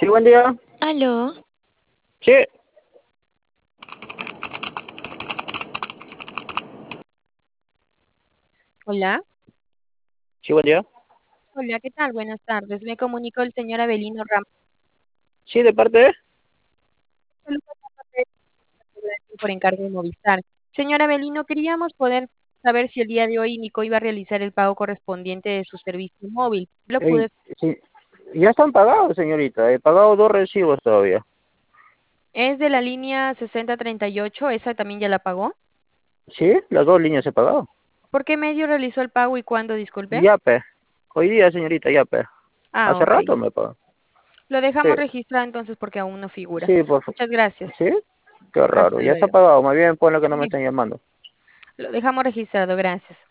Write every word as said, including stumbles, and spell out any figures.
Sí, buen día. Aló, Sí, hola, sí, buen día. hola, ¿qué tal? Buenas tardes. Me comunicó el señor Avelino Ramos. Sí, de parte de... Saludos por encargo de Movistar. Señor Avelino, queríamos poder saber si el día de hoy Nico iba a realizar el pago correspondiente de su servicio móvil. Lo eh, pude. sí, ya están pagados, señorita. He pagado dos recibos todavía. Es de la línea sesenta treinta y ocho, ¿esa también ya la pagó? Sí, las dos líneas he pagado. ¿Por qué medio realizó el pago y cuándo, disculpe? Yape. Hoy día, señorita, Yape. Ah, Hace ok. rato me pagó. Lo Sí, dejamos registrado entonces porque aún no figura. sí, por favor. Muchas gracias. ¿Sí? Qué raro. Hasta Ya está luego. pagado. Más bien, ponle que no me Sí, están llamando. lo dejamos registrado, gracias.